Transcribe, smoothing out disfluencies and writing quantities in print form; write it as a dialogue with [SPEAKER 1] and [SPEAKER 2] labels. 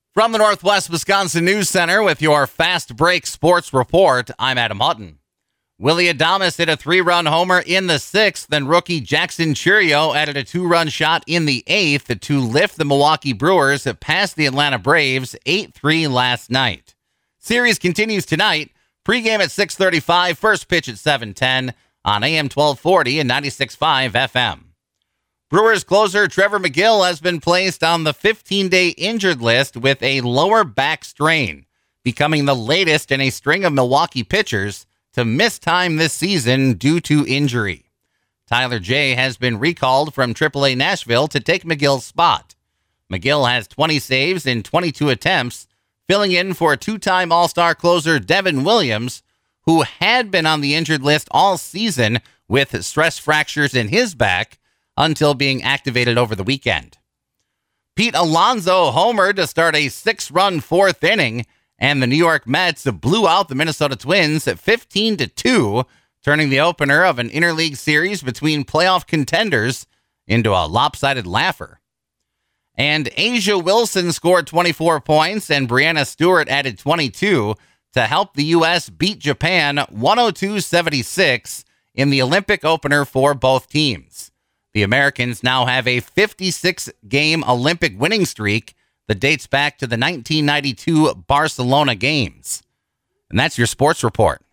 [SPEAKER 1] From the Northwest Wisconsin News Center with your Fast Break Sports Report, I'm Adam Hutton. Willie Adames hit a 3-run homer in the 6th, then rookie Jackson Chourio added a 2-run shot in the 8th to lift the Milwaukee Brewers past the Atlanta Braves 8-3 last night. Series continues tonight. Pregame at 6:35, first pitch at 7:10 on AM 1240 and 96.5 FM. Brewers closer Trevor Megill has been placed on the 15-day injured list with a lower back strain, becoming the latest in a string of Milwaukee pitchers to miss time this season due to injury. Tyler Jay has been recalled from AAA Nashville to take Megill's spot. Megill has 20 saves in 22 attempts, filling in for two-time All-Star closer Devin Williams, who had been on the injured list all season with stress fractures in his back until being activated over the weekend. Pete Alonso homered to start a 6-run fourth inning, and the New York Mets blew out the Minnesota Twins at 15-2, turning the opener of an interleague series between playoff contenders into a lopsided laugher. And Asia Wilson scored 24 points, and Brianna Stewart added 22 to help the U.S. beat Japan 102-76 in the Olympic opener for both teams. The Americans now have a 56-game Olympic winning streak that dates back to the 1992 Barcelona Games. And that's your sports report.